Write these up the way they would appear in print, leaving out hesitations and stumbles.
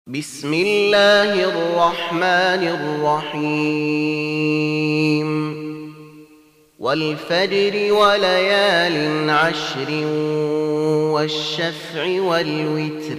بسم الله الرحمن الرحيم والفجر وليال عشر والشفع والوتر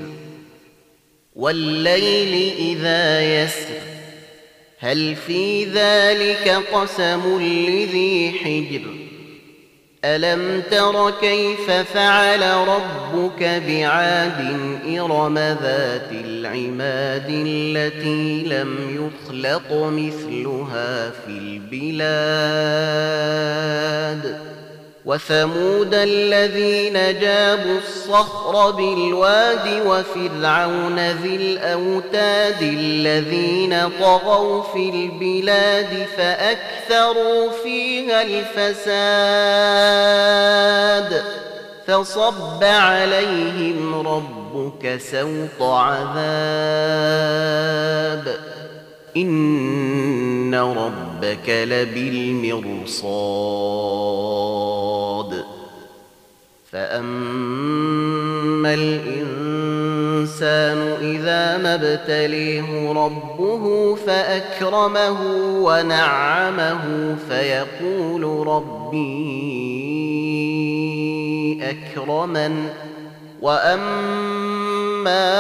والليل إذا يسر هل في ذلك قسم لذي حجر ألم تر كيف فعل ربك بعاد إرم ذات العماد التي لم يخلق مثلها في البلاد وثمود الذين جابوا الصخر بالواد وفرعون ذي الأوتاد الذين طغوا في البلاد فأكثروا فيها الفساد فصب عليهم ربك سوط عذاب إن ربك لبالمرصاد فأما الإنسان إذا ما ابتليه ربه فأكرمه ونعمه فيقول ربي أكرمن وأما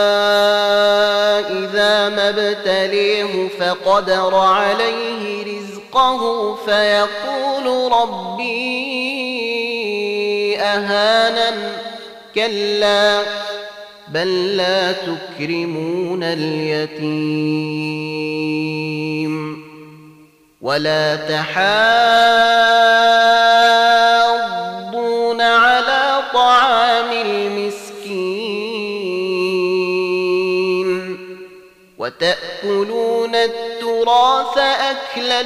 إذا ما ابتليه فقدر عليه رزقه فيقول ربي أهانن كلا بل لا تكرمون اليتيم ولا تحاضون على طعام المسكين وتأكلون التراث أكلا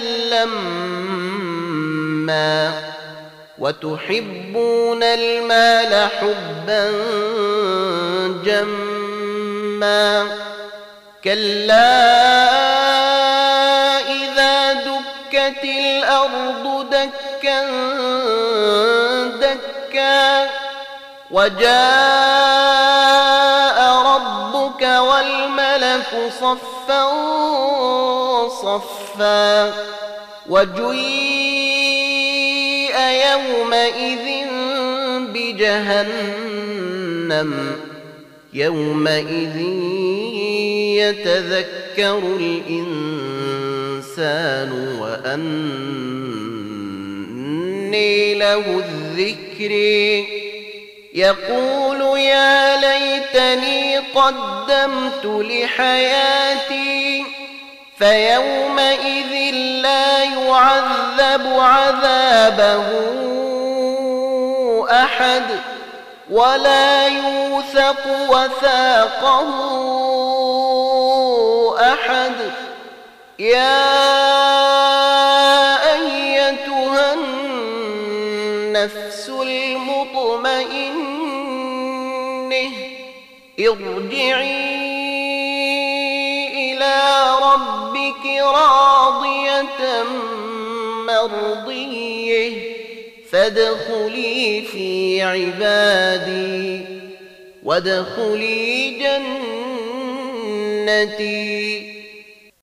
لما وتحبون المال حبا جما كلا إذا دكت الأرض دكا دكا وجاء ربك والملك صفا صفا وجيء يومئذ بجهنم يومئذ يتذكر الإنسان وأنى له الذكر يقول يا ليتني قدمت لحياتي فيومئذ لا يعذب عذابه أحد ولا يوثق وثاقه أحد يا أيتها النفس المطمئنة ارجعي إلى ربك راضية مرضية فادخلي في عبادي وادخلي جنتي